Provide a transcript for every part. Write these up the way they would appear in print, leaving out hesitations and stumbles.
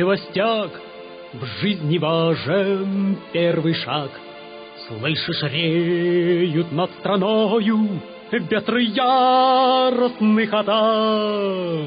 Севастьяк, в жизни важен первый шаг. Слышишь, реют над страною ветры яростных атак.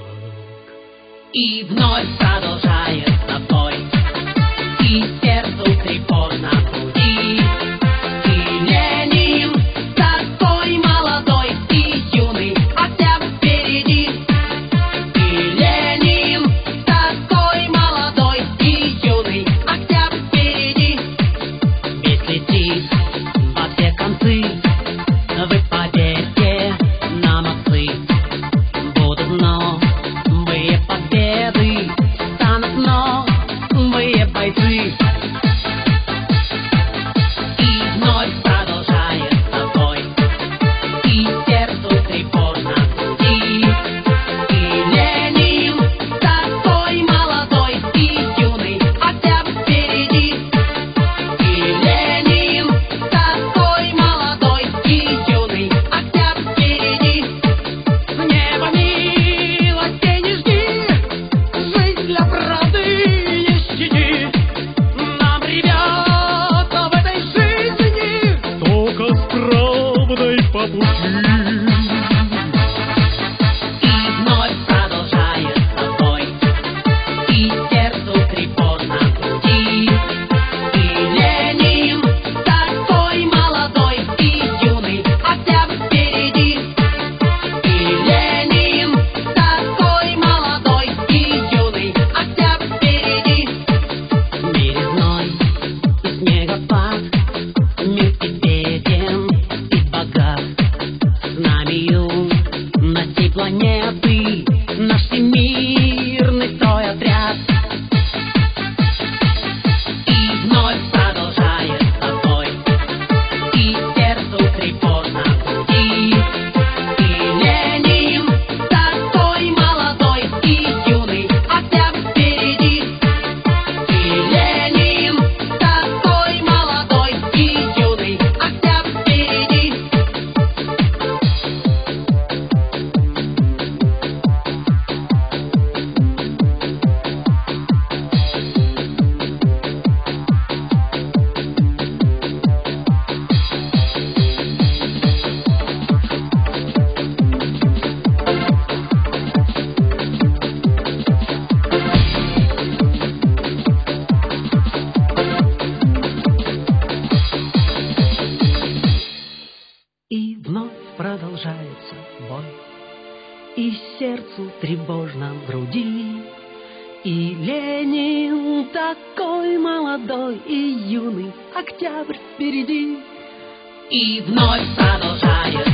И вновь продолжается бой, и сердцу тревожно в груди. И Ленин такой молодой и юный, октябрь впереди. И Ленин такой молодой и юный, октябрь впереди. Ведь летит во все концы, вы поверьте, нам отцы будут новые победы, станут новые бойцы. И вновь продолжается бой, и сердцу тревожно в груди. И Ленин такой молодой и юный, октябрь впереди. И Ленин такой молодой и юный, октябрь впереди. С неба милости не жди, жизнь для правды не щади. Нам, ребята, в этой жизни Только с правдой по пути. и вновь продолжается бой, и сердцу тревожно в груди. И Ленин такой молодой и юный, октябрь впереди. И Ленин такой молодой и юный, октябрь впереди. Березной и снегопад, мир беден и богат. Знамею носи планеты наш всемирный стройотряд. И вновь продолжается бой, и сердцу тревожно в груди. И Ленин такой молодой и юный, октябрь впереди. И Ленин такой молодой и юный, октябрь впереди. И вновь продолжается бой, и сердцу тревожно в груди. И Ленин такой молодой и юный, октябрь впереди. И вновь продолжается